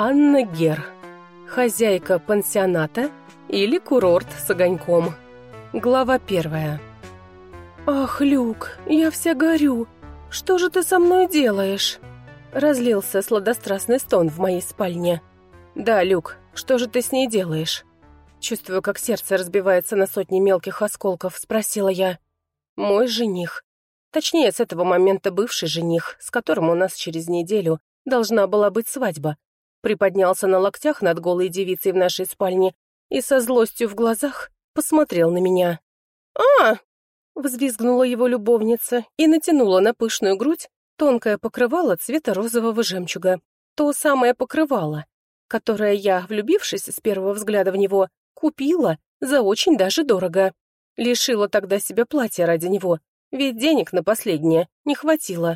Анна Гер. Хозяйка пансионата или курорт с огоньком. Глава 1. «Ах, Люк, я вся горю. Что же ты со мной делаешь?» Разлился сладострастный стон в моей спальне. «Да, Люк, что же ты с ней делаешь?» Чувствую, как сердце разбивается на сотни мелких осколков, спросила я. «Мой жених. Точнее, с этого момента бывший жених, с которым у нас через неделю должна была быть свадьба, приподнялся на локтях над голой девицей в нашей спальне и со злостью в глазах посмотрел на меня. «А!» — взвизгнула его любовница и натянула на пышную грудь тонкое покрывало цвета розового жемчуга. То самое покрывало, которое я, влюбившись с первого взгляда в него, купила за очень даже дорого. Лишила тогда себя платья ради него, ведь денег на последнее не хватило.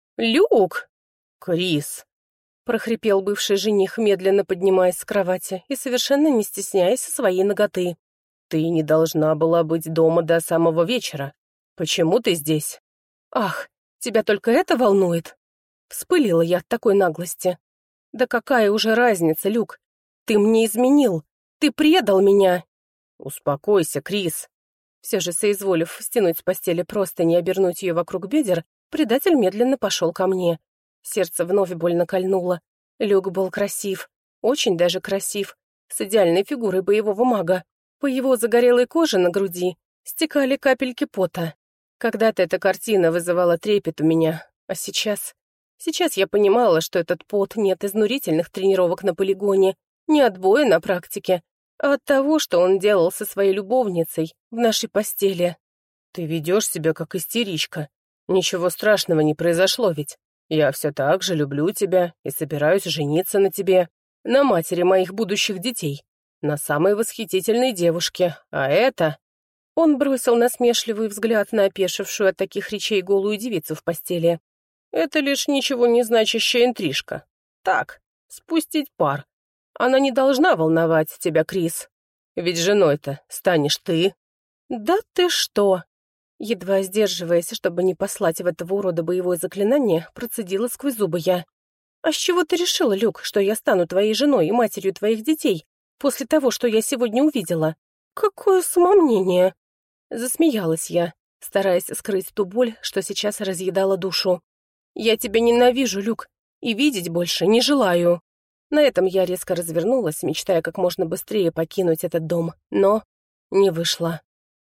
«Люк!» «Крис!» — прохрипел бывший жених, медленно поднимаясь с кровати и совершенно не стесняясь своей наготы. «Ты не должна была быть дома до самого вечера. Почему ты здесь?» «Ах, тебя только это волнует?» Вспылила я от такой наглости. «Да какая уже разница, Люк? Ты мне изменил. Ты предал меня!» «Успокойся, Крис!» Все же, соизволив стянуть с постели простынь и обернуть ее вокруг бедер, предатель медленно пошел ко мне. Сердце вновь больно кольнуло. Люк был красив, очень даже красив, с идеальной фигурой боевого мага. По его загорелой коже на груди стекали капельки пота. Когда-то эта картина вызывала трепет у меня, а сейчас... Сейчас я понимала, что этот пот не от изнурительных тренировок на полигоне, не от боя на практике, а от того, что он делал со своей любовницей в нашей постели. «Ты ведешь себя как истеричка. Ничего страшного не произошло ведь. Я все так же люблю тебя и собираюсь жениться на тебе, на матери моих будущих детей, на самой восхитительной девушке, а это...» Он бросил насмешливый взгляд на опешившую от таких речей голую девицу в постели. «Это лишь ничего не значащая интрижка. Так, спустить пар. Она не должна волновать тебя, Крис. Ведь женой-то станешь ты». «Да ты что!» Едва сдерживаясь, чтобы не послать в этого урода боевое заклинание, процедила сквозь зубы я. «А с чего ты решила, Люк, что я стану твоей женой и матерью твоих детей после того, что я сегодня увидела? Какое самомнение!» Засмеялась я, стараясь скрыть ту боль, что сейчас разъедала душу. «Я тебя ненавижу, Люк, и видеть больше не желаю». На этом я резко развернулась, мечтая как можно быстрее покинуть этот дом, но не вышло.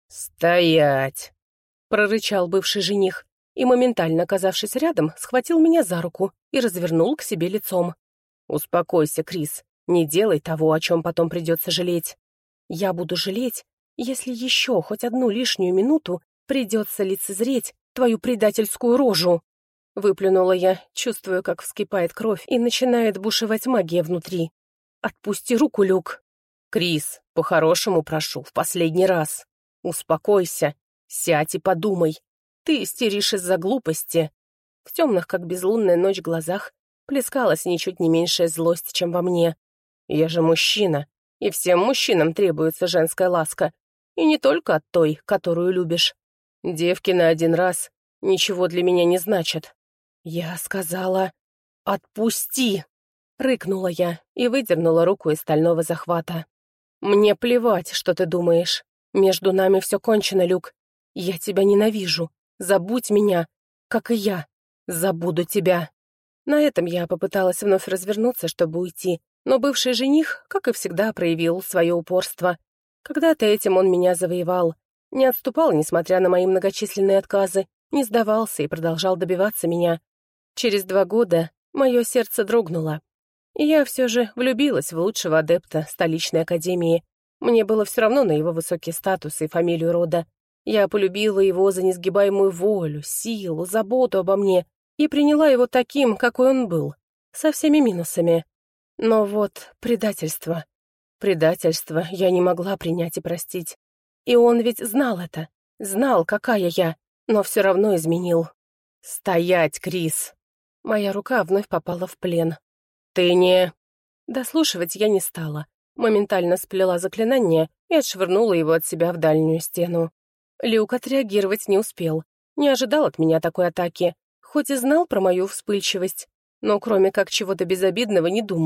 «Стоять!» — прорычал бывший жених, и, моментально оказавшись рядом, схватил меня за руку и развернул к себе лицом. «Успокойся, Крис, не делай того, о чем потом придется жалеть». «Я буду жалеть, если еще хоть одну лишнюю минуту придется лицезреть твою предательскую рожу», — выплюнула я, чувствуя, как вскипает кровь и начинает бушевать магия внутри. «Отпусти руку, Люк». «Крис, по-хорошему прошу, в последний раз. Успокойся, сядь и подумай. Ты истеришь из-за глупости». В темных, как безлунная ночь, глазах плескалась ничуть не меньшая злость, чем во мне. «Я же мужчина, и всем мужчинам требуется женская ласка. И не только от той, которую любишь. Девки на один раз ничего для меня не значат». «Я сказала, отпусти!» — рыкнула я и выдернула руку из стального захвата. «Мне плевать, что ты думаешь. Между нами все кончено, Люк. Я тебя ненавижу. Забудь меня, как и я. Забуду тебя». На этом я попыталась вновь развернуться, чтобы уйти, но бывший жених, как и всегда, проявил свое упорство. Когда-то этим он меня завоевал. Не отступал, несмотря на мои многочисленные отказы, не сдавался и продолжал добиваться меня. Через 2 года мое сердце дрогнуло. И я все же влюбилась в лучшего адепта столичной академии. Мне было все равно на его высокий статус и фамилию рода. Я полюбила его за несгибаемую волю, силу, заботу обо мне и приняла его таким, какой он был, со всеми минусами. Но вот предательство. Предательство я не могла принять и простить. И он ведь знал это, знал, какая я, но все равно изменил. «Стоять, Крис!» Моя рука вновь попала в плен. «Ты не...» Дослушивать я не стала. Моментально сплела заклинание и отшвырнула его от себя в дальнюю стену. Люк отреагировать не успел. Не ожидал от меня такой атаки. Хоть и знал про мою вспыльчивость, но кроме как чего-то безобидного не думал.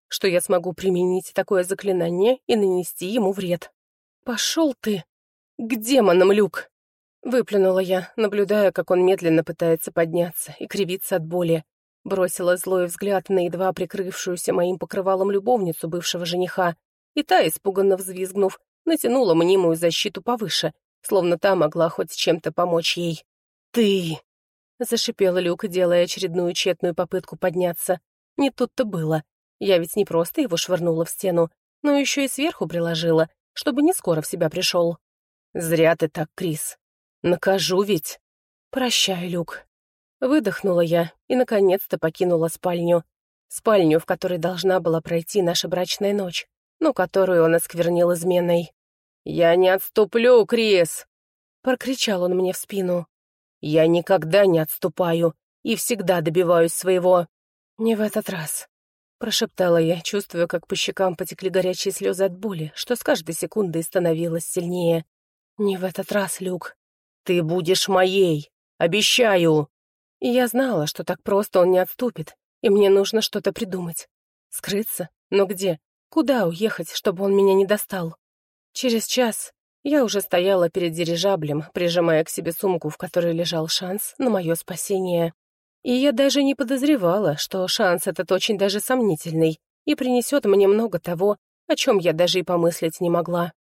что я смогу применить такое заклинание и нанести ему вред. «Пошел ты! К демонам, Люк!» Выплюнула я, наблюдая, как он медленно пытается подняться и кривиться от боли. Бросила злой взгляд на едва прикрывшуюся моим покрывалом любовницу бывшего жениха, и та, испуганно взвизгнув, натянула мнимую защиту повыше, словно та могла хоть чем-то помочь ей. «Ты!» — зашипел Люк, делая очередную тщетную попытку подняться. Не тут-то было. Я ведь не просто его швырнула в стену, но еще и сверху приложила, чтобы не скоро в себя пришел. «Зря ты так, Крис. Накажу ведь!» «Прощай, Люк». Выдохнула я и, наконец-то, покинула спальню. Спальню, в которой должна была пройти наша брачная ночь, но которую он осквернил изменой. «Я не отступлю, Крис!» — прокричал он мне в спину. «Я никогда не отступаю и всегда добиваюсь своего». «Не в этот раз», — прошептала я, чувствуя, как по щекам потекли горячие слезы от боли, что с каждой секундой становилось сильнее. «Не в этот раз, Люк. Ты будешь моей, обещаю!» И я знала, что так просто он не отступит, и мне нужно что-то придумать. Скрыться? Но где? Куда уехать, чтобы он меня не достал? Через час я уже стояла перед дирижаблем, прижимая к себе сумку, в которой лежал шанс на мое спасение. И я даже не подозревала, что шанс этот очень даже сомнительный и принесет мне много того, о чем я даже и помыслить не могла.